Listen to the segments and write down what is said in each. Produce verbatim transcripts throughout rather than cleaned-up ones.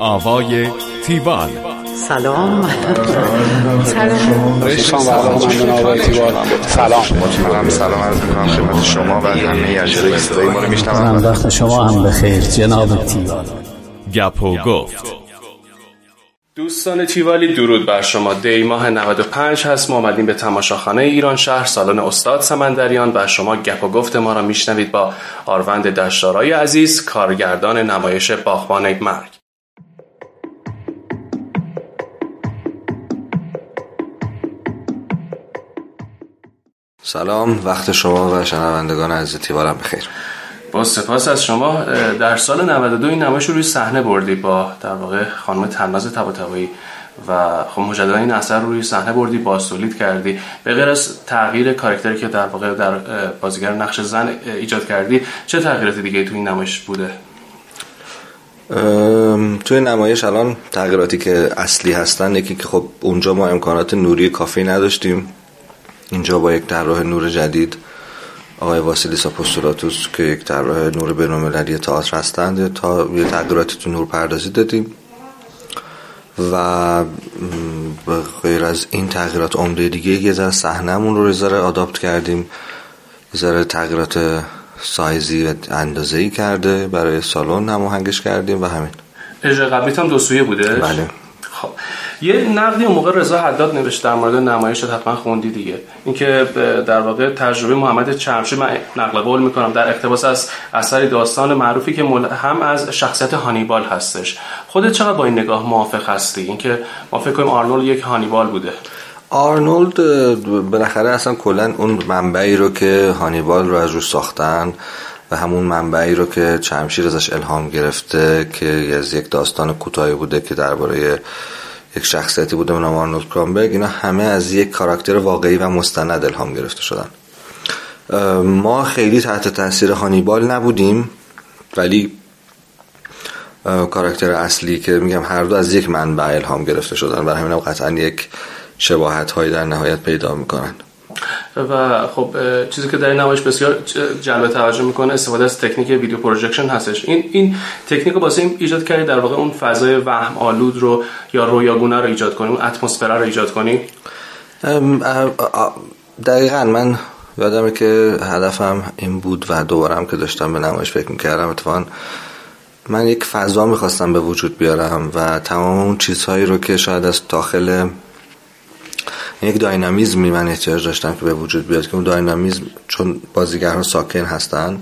آوای تیوال. سلام. سلام. سلام. سلام. سلام عرض می‌کنم خدمت شما و همه اجرای صدای ما رو میشنوم. وقت شما هم بخیر جناب تیوال. گپ و گفت. دوستان تیوالی درود بر شما. دی ماه نود و پنج هست. ما اومدیم به تماشاخانه ایران شهر سالن استاد سمندریان و شما گپ و گفت ما را میشنوید با آروند دشتارای عزیز، کارگردان نمایش باغبان مرگ. سلام، وقت شما و شنوندگان عزیز تیوالم بخیر. با سپاس از شما. در سال نود و دو این نمایش رو روی صحنه بردی با در واقع خانم تناز طباطبایی و خب مجددا این اثر رو روی صحنه بردی، بازتولید کردی. به غیر از تغییر کاراکتری که در واقع در بازیگر نقش زن ایجاد کردی، چه تغییرات دیگه تو این نمایش بوده؟ توی نمایش الان تغییراتی که اصلی هستن یکی که خب اونجا ما امکانات نوری کافی نداشتیم، اینجا با یک طراح نور جدید آقای واسیلیس آپوستولاتوس که یک طراح نور بین‌المللی تئاتر هستند تا یه تغییراتی تو نور پردازی دادیم و غیر از این تغییرات عمده دیگه یه ذره صحنه‌مون رو یه ذره آداپت کردیم، یه ذره تغییرات سایزی و اندازه‌ای کرده برای سالن هماهنگش کردیم و همین. اجرا قبلیت هم دو سویه بوده؟ بله. خب یه نقدی اون موقع رضا حداد نوشت در مورد نمایش، حتما خوندی دیگه، اینکه در واقع تجربه محمد چرمشی، من نقل قول میکنم، در اقتباس از اثری داستان معروفی که هم از شخصیت هانیبال هستش. خودت چقدر با این نگاه موافق هستی؟ اینکه ما فکر کنیم آرنولد یک هانیبال بوده. آرنولد بالاخره اصلا کلا اون منبعی رو که هانیبال رو از روش ساختن و همون منبعی رو که چرمشیر ازش الهام گرفته که از یک داستان کوتاهی بوده که درباره یک شخصیتی بوده به نام آرنولد کرامبرگ، اینا همه از یک کاراکتر واقعی و مستند الهام گرفته شدن. ما خیلی تحت تاثیر هانیبال نبودیم، ولی کاراکتر اصلی که میگم هر دو از یک منبع الهام گرفته شدن، برای همین هم قطعا یک شباهت هایی در نهایت پیدا میکنن. و خب چیزی که در این نمایش بسیار جلب توجه میکنه استفاده از تکنیک ویدیو پروژکشن هستش. این این تکنیک رو واسه این ایجاد کردی در واقع اون فضای وهم آلود رو یا رویاگونه رو ایجاد کنی، اون اتمسفر رو ایجاد کنی. دقیقاً من یادمه که هدفم این بود و دوباره هم که داشتم به نمایش فکر میکردم، اتفاقاً من یک فضا میخواستم به وجود بیارم و تمام اون چیزهایی رو که شاید از داخل یک داینامیزمی من احتیاج داشتم که به وجود بیاد، که اون داینامیزم چون بازیگرها ساکن هستن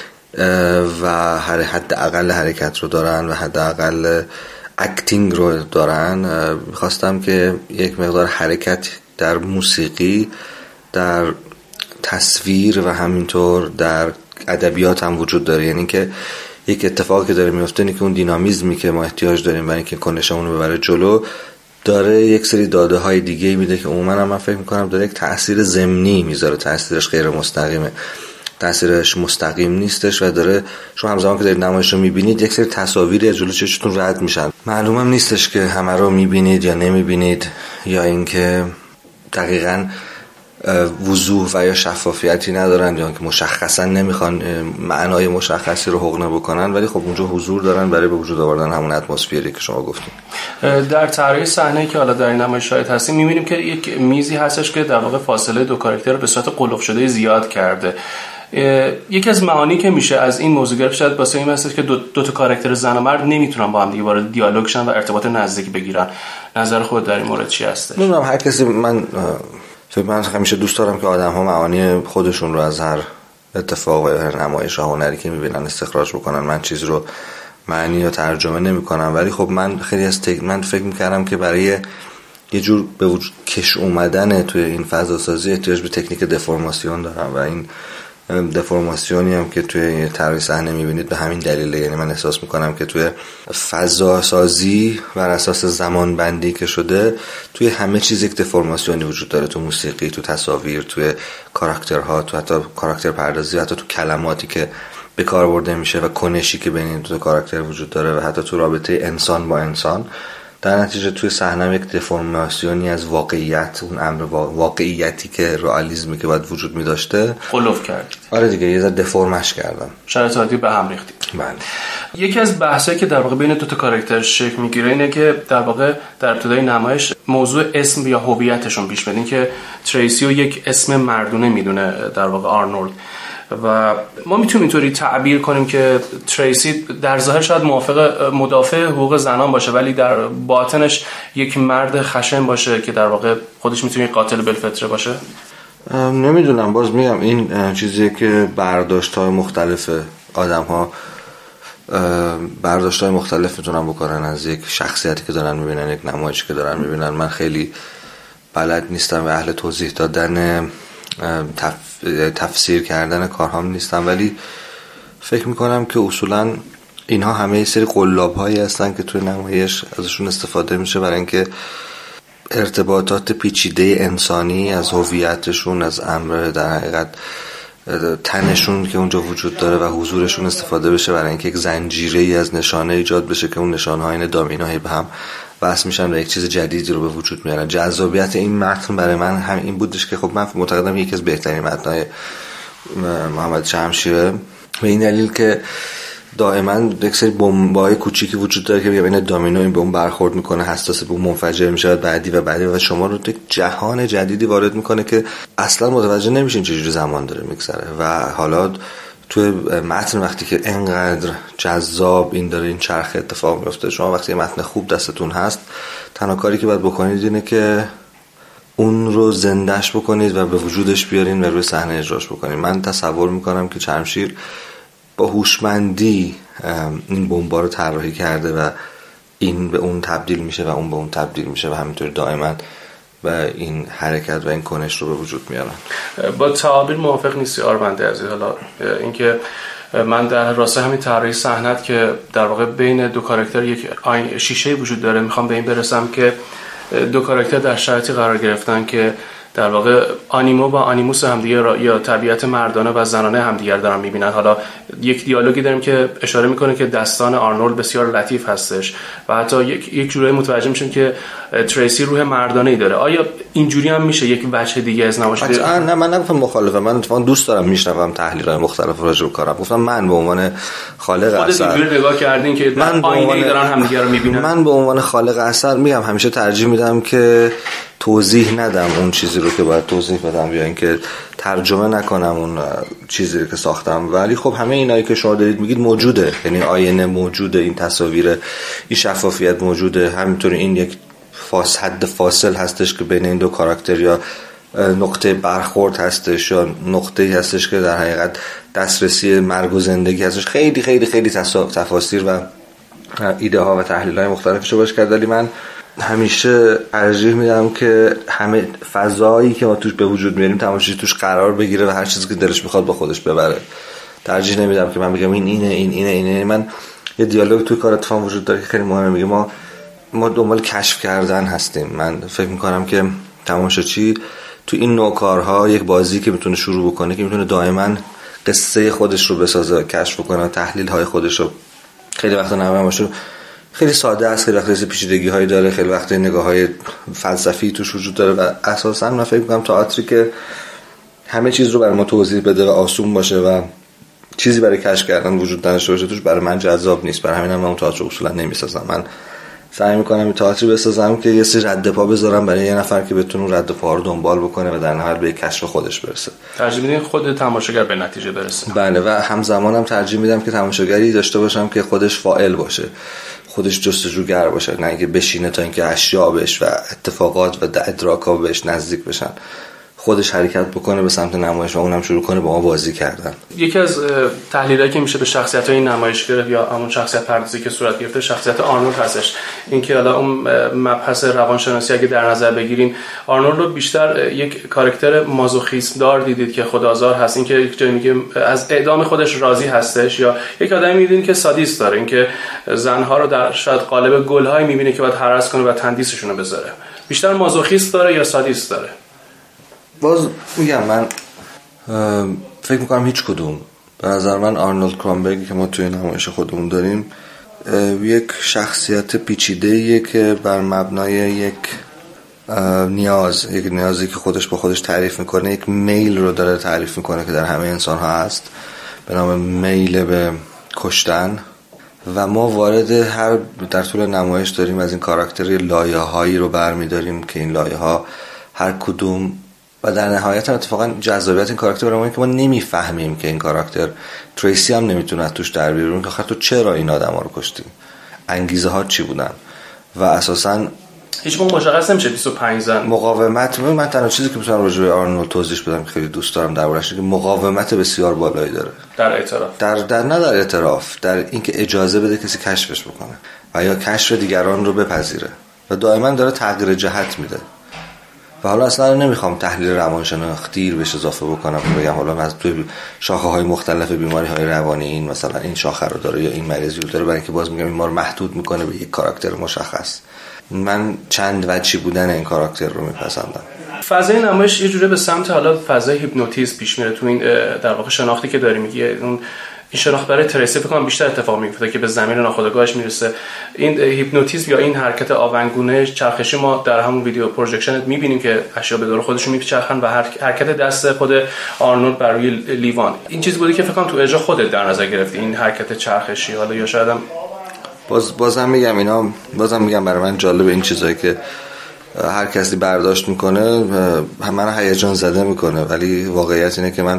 و هر حد اقل حرکت رو دارن و حد اقل اکتینگ رو دارن، میخواستم که یک مقدار حرکت در موسیقی، در تصویر و همینطور در ادبیات هم وجود داره. یعنی که یک اتفاقی که داره میفته اینه که اون دینامیزمی که ما احتیاج داریم برای اینکه کنشمون رو ببره جلو داره یک سری داده های دیگه میده که عموما هم من فکر میکنم داره یک تأثیر ضمنی میذاره، تأثیرش غیر مستقیمه، تأثیرش مستقیم نیستش و داره شما همزمان که دارید نمایش رو میبینید یک سری تصاویری از جلو چشتون رد میشن. معلومم نیستش که همه رو میبینید یا نمیبینید یا اینکه دقیقاً وضوح و یا شفافیتی ندارن یا که مشخصا نمیخوان معنای مشخصی رو حقنه بکنن، ولی خب اونجا حضور دارن برای به وجود آوردن همون اتمسفری که شما گفتید. در طراحی صحنه که حالا در این نمایش شاهد هستیم میبینیم که یک میزی هستش که در واقع فاصله دو کاراکتر رو به صورت قلف شده زیاد کرده. یکی از معانی که میشه از این موضوع گرفت شاید واسه این هستش که دو, دو تا کاراکتر زن و مرد نمیتونن با هم دیگه وارد دیالوگ شن و ارتباط نزدیک بگیرن. نظر خود در این مورد چی هست؟ نمیدونم، هر کسی، من فکر من همیشه دوست دارم که آدم ها معانی خودشون رو از هر اتفاق و هر نمایش هنری که میبینن استخراج بکنن. من چیز رو معنی یا ترجمه نمی کنم، ولی خب من خیلی از تک... من فکر میکردم که برای یه جور به وجود کش اومدن توی این فضا سازی احتیاج به تکنیک دفرماسیون دارم و این دفرماسیونی هم که توی طراحی صحنه میبینید به همین دلیله. یعنی من احساس میکنم که توی فضا سازی بر اساس زمان بندی که شده توی همه چیز یک دفرماسیونی وجود داره، تو موسیقی، تو تصاویر، توی کاراکترها، تو حتی کاراکتر پردازی، حتی تو کلماتی که به کار برده میشه و کنشی که بین دو تا کاراکتر وجود داره و حتی تو رابطه انسان با انسان در نتیجه توی صحنه یک دفرماسیونی از واقعیت، اون امر واقعیتی که رئالیسمی که باید وجود می داشته قلوف کرد. آره دیگه یه ذره دفرمش کردم، شرایط عادی به هم ریختید. بله. یکی از بحثایی که در واقع بین دو تا کاراکتر شکل میگیره اینه که در واقع در ابتدای نمایش موضوع اسم یا هویتشون پیش بدین که تریسی رو یک اسم مردونه میدونه در واقع آرنولد، و ما میتونیم اینطوری تعبیر کنیم که تریسی در ظاهر شاید موافق مدافع حقوق زنان باشه ولی در باطنش یک مرد خشن باشه که در واقع خودش میتونه یک قاتل بالفطره باشه. نمیدونم، باز میگم این چیزیه که برداشت‌های مختلف آدم‌ها برداشت‌های مختلف میتونن بکنن از یک شخصیتی که دارن میبینن، یک نمایشی که دارن میبینن. من خیلی بلد نیستم و اهل توضیح دادن تف... تفسیر کردن کارهام نیستم، ولی فکر میکنم که اصولا اینها همه یه سری قلاب‌هایی هستن که توی نمایش ازشون استفاده میشه برای اینکه ارتباطات پیچیده انسانی از هویتشون، از امر در حقیقت تنشون که اونجا وجود داره و حضورشون استفاده بشه برای اینکه یک زنجیره‌ای از نشانه ایجاد بشه که اون نشانه‌ها این دامینوهایی به هم وصل میشن و یک چیز جدیدی رو به وجود میارن. جذابیت این متن برای من هم این بودش که خب من معتقدم یکی از بهترین متن‌های محمد شمشیره، به این دلیل که دائما یک سری بمب‌های کوچیکی وجود داره که میگم این دامینو این به اون برخورد میکنه، حساس به اون منفجر میشه، بعدی و بعدی و شما رو یک جهان جدیدی وارد میکنه که اصلا متوجه نمیشین چجوری زمان داره میگذره. و حالا توی متن وقتی که انقدر جذاب این داره این چرخ اتفاق میفته، شما وقتی یه متن خوب دستتون هست تنها کاری که باید بکنید اینه که اون رو زندهش بکنید و به وجودش بیارین و روی صحنه اجراش بکنید. من تصور میکنم که شمشیر با هوشمندی این بمبا رو طراحی کرده و این به اون تبدیل میشه و اون به اون تبدیل میشه و همینطور دائما و این حرکت و این کنش رو به وجود میارن. با تعابیر موافق نیستی آرمنده عزیز؟ حالا اینکه من در راسته همین طراحی صحنت که در واقع بین دو کاراکتر یک شیشه وجود داره، میخوام به این برسم که دو کاراکتر در شرایطی قرار گرفتن که در واقع آنیمو و آنیموس همدیگه یا طبیعت مردانه و زنانه همدیگه دارن میبینن. حالا یک دیالوگی داریم که اشاره میکنه که دستان آرنولد بسیار لطیف هستش و حتی یک یک جورایی متوجه میشیم که تریسی روح مردانه‌ای داره. آیا اینجوری هم میشه یک وجه دیگه از نمایش؟ نه من نگفتم مخالفم، من اتفاقا دوست دارم میشنوم تحلیل‌های مختلف راجع به کارم. گفتم من به عنوان خالق اثر خودت اینجوری نگاه کردین که من آینه‌ای دارن همدیگه رو میبینن. من به عنوان خالق اثر میگم همیشه ترجیح میدم که توضیح ندم اون چیزی رو که باید توضیح بدم یا اینکه ترجمه نکنم اون چیزی رو که ساختم. ولی خب همه اینایی که شما دارید میگید موجوده، یعنی آینه موجوده، این تصاویر، این شفافیت موجوده، همینطور این یک فاصل حد فاصل هستش که بین این دو کاراکتر یا نقطه برخورد هستش یا نقطه‌ای هستش که در حقیقت دسترسی مرگ و زندگی هستش. خیلی خیلی خیلی تفاسیر و ایده ها و تحلیل های مختلفش رو باش کرد، ولی من همیشه ترجیح میدم که همه فضایی که ما توش به وجود میاریم تماشاچی توش قرار بگیره و هر چیزی که دلش میخواد با خودش ببره. ترجیح نمیدم که من بگم این اینه این اینه اینه. من یه دیالوگ توی کار اتفاق وجود داره که خیلی مهمه، میگه ما ما دنبال کشف کردن هستیم. من فکر میکنم که تماشاچی تو این نوع کارها یک بازی که میتونه شروع بکنه که میتونه دائما قصه خودش رو بسازه، کشف بکنه، تحلیل های خودش رو. خیلی وقتا نمایش خیلی ساده است، خیلی وقتا پیچیدگی هایی داره، خیلی وقتا نگاه های فلسفی توش وجود داره و اساسا من فکر میکنم تئاتری که همه چیز رو برای ما توضیح بده و آسون باشه و چیزی برای کشف کردن وجود نداشته باشه توش برای من جذاب نیست. برای همینم من تئاتر اصولا نمیسازم. من سعی میکنم این تئاتری بسازم که یه سری رد پا بذارم برای یه نفر که بتونه رد پا رو دنبال بکنه و در نهایت به کشف خودش برسه. ترجیح میدین خود تماشاگر به نتیجه برسه؟ بله، و همزمان هم ترجیح میدم که تماشاگری داشته باشم که خودش فاعل باشه، خودش جستجوگر باشه، نه اینکه بشینه تا اینکه اشیاء بهش و اتفاقات و ادراک‌ها بهش نزدیک بشن. خودش حرکت بکنه به سمت نمایش و اونم شروع کنه با ما بازی کردن. یکی از تحلیلایی که میشه به شخصیت‌های نمایشگر یا همون شخصیت پردازی که صورت گرفته شخصیت آرنولد هستش. اینکه حالا اون مبحث روانشناسی اگه در نظر بگیریم، آرنولد رو بیشتر یک کاراکتر مازوخیسم دار دیدید که خودآزار هست، اینکه یک جایی میگه از اعدام خودش راضی هستش، یا یک آدمی می‌بینید که سادیست داره، اینکه زن‌ها رو در شاید قالب گل‌هایی می‌بینه که باید هراس کنه و تندیسشون رو بذاره. بیشتر مازوخیست داره یا سادیست داره؟ باز میگم من فکر میکنم هیچ کدوم. به نظر من آرنولد کرامبرگی که ما توی نمایش خودمون داریم یک شخصیت پیچیده‌ایه که بر مبنای یک نیاز یک نیازی که خودش با خودش تعریف میکنه، یک میل رو داره تعریف میکنه که در همه انسان ها هست به نام میل به کشتن. و ما وارد هر در طول نمایش داریم از این کاراکتر لایه هایی رو برمیداریم که این لایه ها هر کدوم و در نهایت هم اتفاقا جذابیت این کاراکتر برای ما که ما نمیفهمیم که این کاراکتر، تریسی هم نمیتونه توش در بیارون که آخر تو چرا این آدم ها رو کشتی، انگیزه ها چی بودن. و اساساً هیچ موقع مشخص نمیشه بیست و پنج زن مقاومت. من تنها چیزی که میتونم راجع به آرنولد توضیح بدم که خیلی دوست دارم دربارش که مقاومت بسیار بالایی داره در اعتراف، در در نه در اعتراف، در اینکه اجازه بده کسی کشفش بکنه و یا کشف دیگران رو بپذیره و دائما داره تغییر جهت میده. و حالا اصلا نمیخوام تحلیل روانشناختی بهش اضافه بکنم بگم حالا از توی شاخه‌های مختلف بیماری‌های روانی این مثلا این شاخه رو داره یا این مریضی رو داره، برای اینکه باز میگم این ما رو محدود میکنه به یک کاراکتر مشخص. من چند وجهی بودن این کاراکتر رو میپسندم. فضای نمایش یه جوره به سمت حالا فضای هیپنوتیزم پیش میره تو این در واقع شناختی که داری میگی. اون این شناخت برای تریسی فکر کنم بیشتر اتفاق میفته که به زمین ناخودآگاهش میرسه. این هیپنوتیزم یا این حرکت آونگونه چرخشی ما در همون ویدیو پروژکشن میبینیم که اشیا به دور خودشون میچرخن و حرکت دست خود آرنولد بر روی لیوان، این چیزی بوده که فکر کنم تو اجرا خودت در نظر گرفتی این حرکت چرخشی. حالا یا شاید هم باز بازم میگم اینا بازم میگم برای من جالب این چیزایی که هر کسی برداشت میکنه من هیجان زده میکنه، ولی واقعیت اینه که من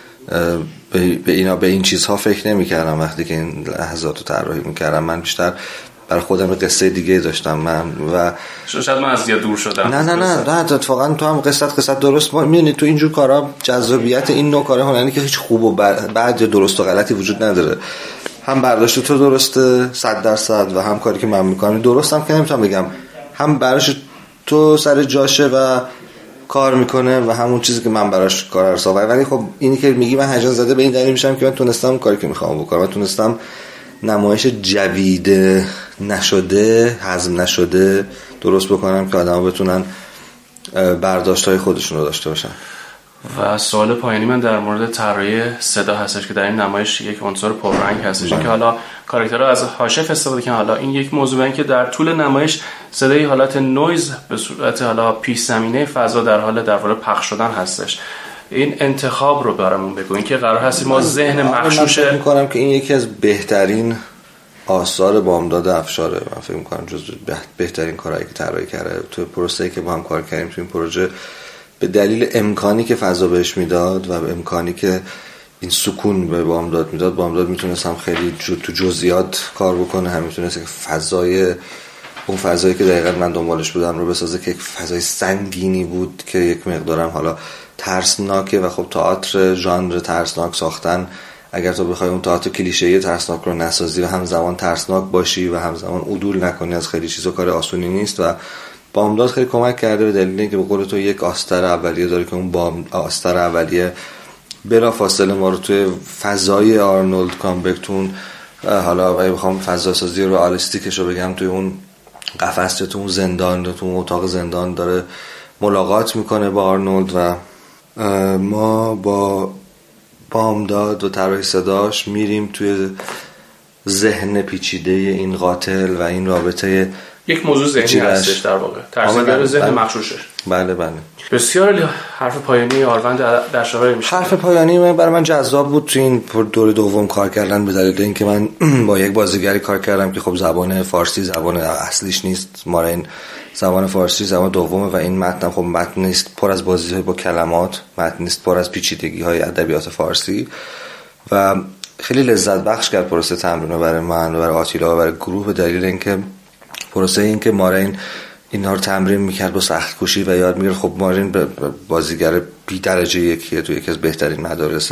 به اینا به این چیزها فکر نمیکردم وقتی که این لحظات رو طراحی میکردم. من بیشتر برای خودم قصه دیگه داشتم من و شاید من از زیاد دور شدم. نه نه نه نه اتفاقا تو هم قصت قصت درست میدونی. تو اینجور کارا جذابیت این نوع کارا هنری که هیچ خوب و بد یا درست و غلطی وجود نداره. هم برداشت تو درسته صد درصد و هم کاری که من میکنم درستم که نمیتونم بگم، هم براش تو سر جاشه و کار میکنه و همون چیزی که من براش کار ارسا. ولی خب اینی که میگی من هیجان زده به این دلیل میشم که من تونستم کاری که میخوام بکنم، من تونستم نمایش جویده نشده هضم نشده درست بکنم که آدم‌ها بتونن برداشت‌های خودشون رو داشته باشن. و سوال پایانی من در مورد طراحی صدا هستش که در این نمایش یک عنصر پررنگ هستش که حالا کاراکترها از هاشف استفاده کردن. حالا این یک موضوعه که در طول نمایش صدای حالت نویز به صورت حالا پیش زمینه فضا در حال در واقع پخش شدن هستش. این انتخاب رو برامون بگو، این که قرار هست ما ذهن مغشوش من فکر می‌کنم که این یکی از بهترین آثار بامداد افشاره. من فکر می‌کنم جزو بهترین کارهایی که طراحی کرده تو پروسه‌ای که با هم کار کردیم تو این پروژه، به دلیل امکانی که فضا بهش میداد و به امکانی که این سکون به بامداد میداد. بامداد میتونست هم خیلی جو تو جزئیات کار بکنه، هم میتونست که فضای اون فضایی که دقیقاً من دنبالش بودم رو بسازه که یک فضای سنگینی بود که یک مقدارم حالا ترسناکه. و خب تئاتر ژانر ترسناک ساختن، اگر تو بخوای اون تئاتر کلیشه‌ای ترسناک رو نسازی و همزمان ترسناک باشی و همزمان عدول نکنی از خیلی چیزا، کار آسونی نیست. و بامداد خیلی کمک کرده به دلیل اینکه به قول تو یک آستر اولیه داره که اون بام آستر اولیه بلا فاصله ما رو توی فضای آرنولد کامبکتون، حالا اگه بخوام فضا سازی رو آلیستیکش رو بگم، توی اون قفس تو اون زندان تو اون اتاق زندان داره ملاقات میکنه با آرنولد. و ما با بامداد و طراحی صداش میریم توی ذهن پیچیده این قاتل و این رابطه یک موضوع ذهنی هستش در واقع، ترسیم ذهن مخشوشه. بله بله. بسیار حرف پایانی آروند در شورای میشه. حرف پایانی من برای من جذاب بود تو این دور دوم کار کردن، به دلیل اینکه من با یک بازیگری کار کردم که خب زبان فارسی زبان اصلیش نیست، مارین زبان فارسی زبان دومه و این متن خب متن نیست پر از بازی‌های با کلمات، متن نیست پر از پیچیدگی‌های ادبیات فارسی. و خیلی لذت بخش کرد پروسه تمرین برای من و برای آتیلا و برای گروه، به دلیل اینکه پروسه این که مارین اینا رو تمرین میکرد با سخت کوشی و یاد میگرفت. خب مارین بازیگر بی درجه یکیه، تو یکی از بهترین مدارس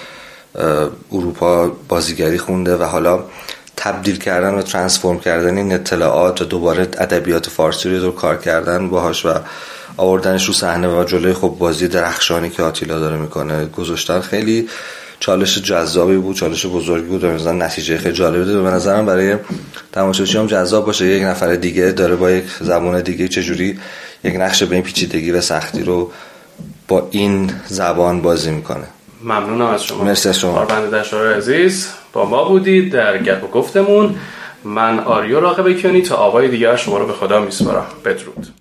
اروپا بازیگری خونده و حالا تبدیل کردن و ترانسفورم کردن این اطلاعات و دوباره ادبیات فارسی رو کار کردن باهاش و آوردنش رو صحنه و جلوی خب بازی درخشانی که آتیلا داره میکنه گذاشتن، خیلی چالش جذابی بود، چالش بزرگی بود و مثلا نتیجه خیلی جالبی داد. به نظرم برای تماشاچیام جذاب باشه یک نفر دیگه داره با یک زبان دیگه چجوری یک نقش به این پیچیدگی و سختی رو با این زبان بازی میکنه. ممنونم از شما. مرسی از شما. کاربند در شورای عزیز با ما بودید در گپ و گفتمون من آریو راغب کنی تا آوای دیگر شما رو به خدا میسپارم. بدرود.